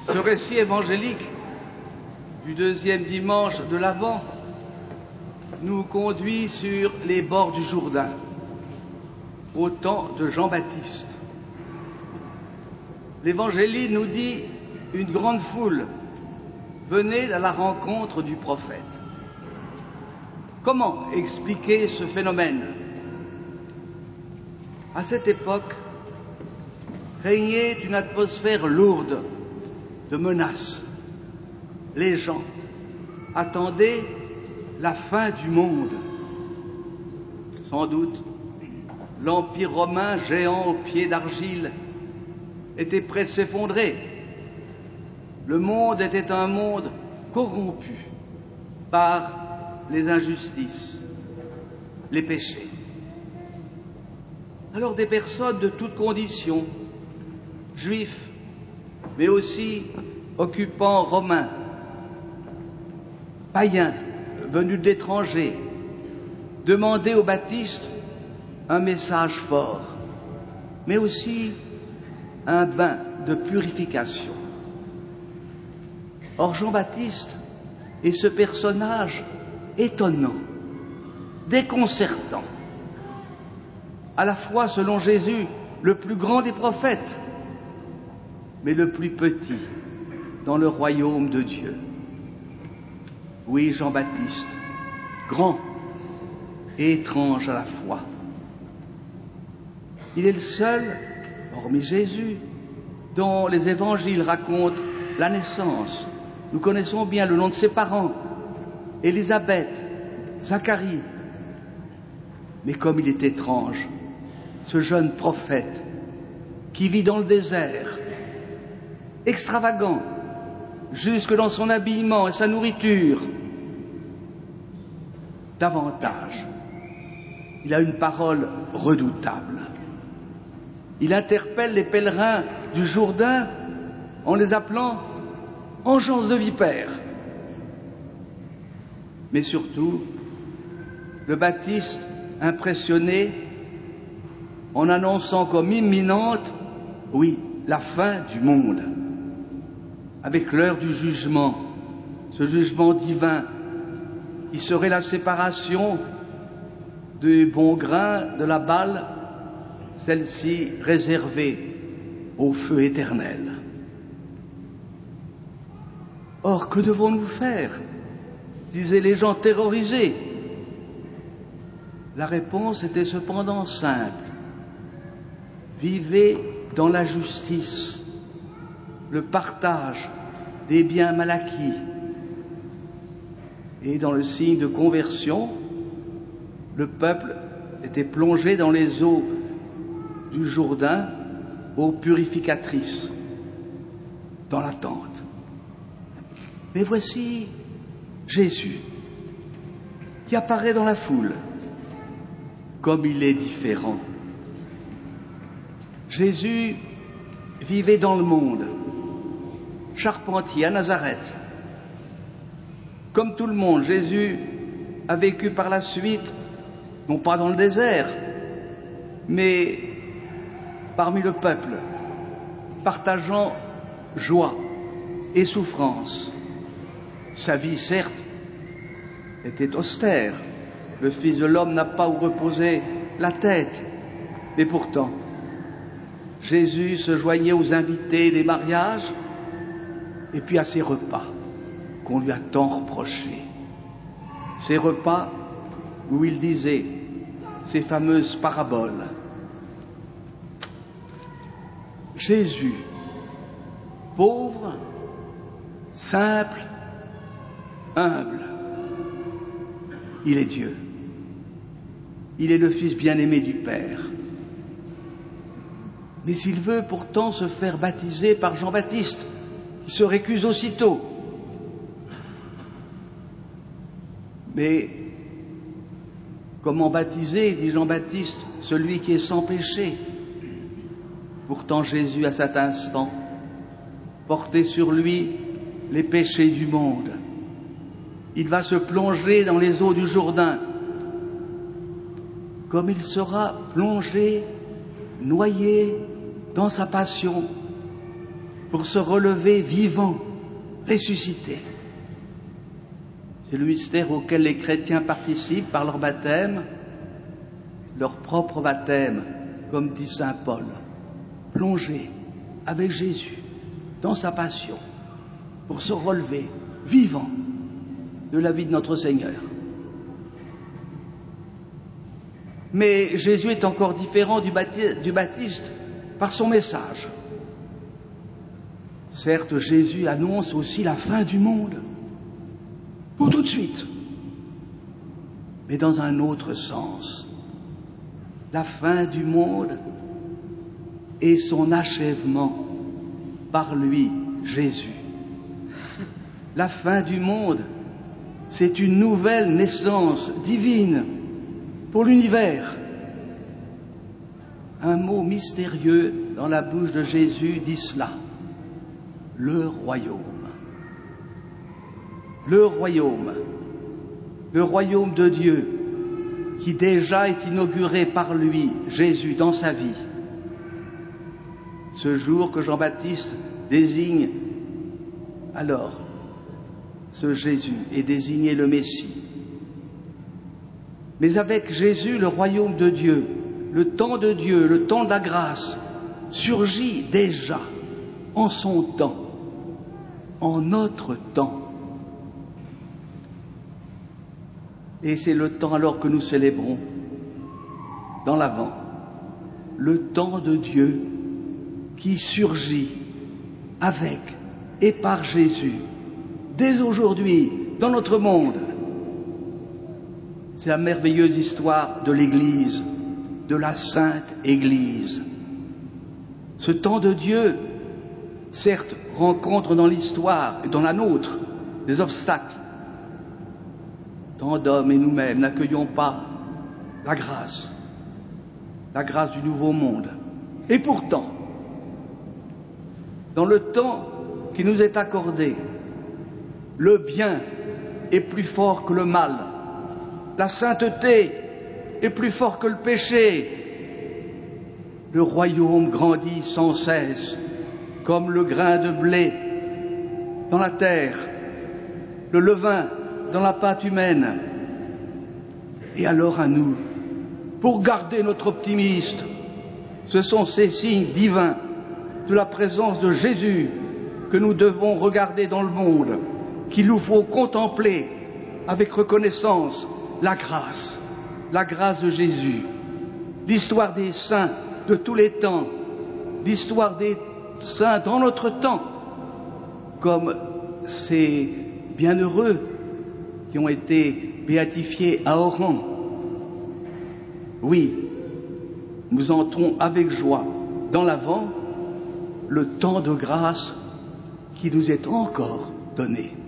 Ce récit évangélique du deuxième dimanche de l'Avent nous conduit sur les bords du Jourdain, au temps de Jean-Baptiste. L'Évangile nous dit une grande foule venait à la rencontre du prophète. Comment expliquer ce phénomène? À cette époque, régnait une atmosphère lourde de menaces. Les gens attendaient la fin du monde. Sans doute, l'Empire romain, géant aux pieds d'argile, était prêt de s'effondrer. Le monde était un monde corrompu par les injustices, les péchés. Alors des personnes de toutes conditions, juifs, mais aussi occupants romains, païens venus de l'étranger, demandaient au Baptiste un message fort, mais aussi un bain de purification. Or Jean-Baptiste est ce personnage étonnant, déconcertant, à la fois, selon Jésus, le plus grand des prophètes, mais le plus petit dans le royaume de Dieu. Oui, Jean-Baptiste, grand et étrange à la fois. Il est le seul, hormis Jésus, dont les évangiles racontent la naissance. Nous connaissons bien le nom de ses parents, Élisabeth, Zacharie. Mais comme il est étrange, ce jeune prophète qui vit dans le désert, extravagant, jusque dans son habillement et sa nourriture. Davantage, il a une parole redoutable. Il interpelle les pèlerins du Jourdain en les appelant « engeance de vipères ». Mais surtout, le Baptiste, impressionné, en annonçant comme imminente, oui, la fin du monde, avec l'heure du jugement, ce jugement divin, qui serait la séparation du bon grain de la balle, celle-ci réservée au feu éternel. Or, que devons-nous faire? Disaient les gens terrorisés. La réponse était cependant simple. Vivez dans la justice, le partage des biens mal acquis. Et dans le signe de conversion, le peuple était plongé dans les eaux du Jourdain, eaux purificatrices, dans l'attente. Mais voici Jésus, qui apparaît dans la foule, comme il est différent. Jésus vivait dans le monde, charpentier à Nazareth. Comme tout le monde, Jésus a vécu par la suite, non pas dans le désert, mais parmi le peuple, partageant joie et souffrance. Sa vie, certes, était austère. Le Fils de l'homme n'a pas où reposer la tête, mais pourtant, Jésus se joignait aux invités des mariages et puis à ses repas qu'on lui a tant reprochés. Ces repas où il disait ces fameuses paraboles. Jésus, pauvre, simple, humble, il est Dieu. Il est le Fils bien-aimé du Père. Mais il veut pourtant se faire baptiser par Jean-Baptiste, qui se récuse aussitôt. Mais comment baptiser, dit Jean-Baptiste, celui qui est sans péché? Pourtant Jésus, à cet instant, portait sur lui les péchés du monde. Il va se plonger dans les eaux du Jourdain, comme il sera plongé, noyé dans sa passion, pour se relever vivant, ressuscité. C'est le mystère auquel les chrétiens participent par leur baptême, leur propre baptême, comme dit saint Paul, plongé avec Jésus dans sa passion pour se relever vivant de la vie de notre Seigneur. Mais Jésus est encore différent du Baptiste par son message. Certes, Jésus annonce aussi la fin du monde, pour tout de suite, mais dans un autre sens. La fin du monde et son achèvement par lui, Jésus. La fin du monde, c'est une nouvelle naissance divine pour l'univers. Un mot mystérieux dans la bouche de Jésus dit cela. Le royaume. Le royaume. Le royaume de Dieu qui déjà est inauguré par lui, Jésus, dans sa vie. Ce jour que Jean-Baptiste désigne alors ce Jésus est désigné le Messie. Mais avec Jésus, le royaume de Dieu, le temps de Dieu, le temps de la grâce, surgit déjà en son temps, en notre temps. Et c'est le temps alors que nous célébrons dans l'Avent, le temps de Dieu qui surgit avec et par Jésus, dès aujourd'hui, dans notre monde. C'est la merveilleuse histoire de l'Église, de la Sainte Église. Ce temps de Dieu, certes, rencontre dans l'histoire et dans la nôtre des obstacles. Tant d'hommes et nous-mêmes n'accueillons pas la grâce du nouveau monde. Et pourtant, dans le temps qui nous est accordé, le bien est plus fort que le mal. La sainteté est plus fort que le péché. Le royaume grandit sans cesse, comme le grain de blé dans la terre, le levain dans la pâte humaine. Et alors à nous, pour garder notre optimisme, ce sont ces signes divins de la présence de Jésus que nous devons regarder dans le monde, qu'il nous faut contempler avec reconnaissance la grâce de Jésus, l'histoire des saints de tous les temps, l'histoire des saints dans notre temps, comme ces bienheureux qui ont été béatifiés à Oran. Oui, nous entrons avec joie dans l'Avent, le temps de grâce qui nous est encore donné.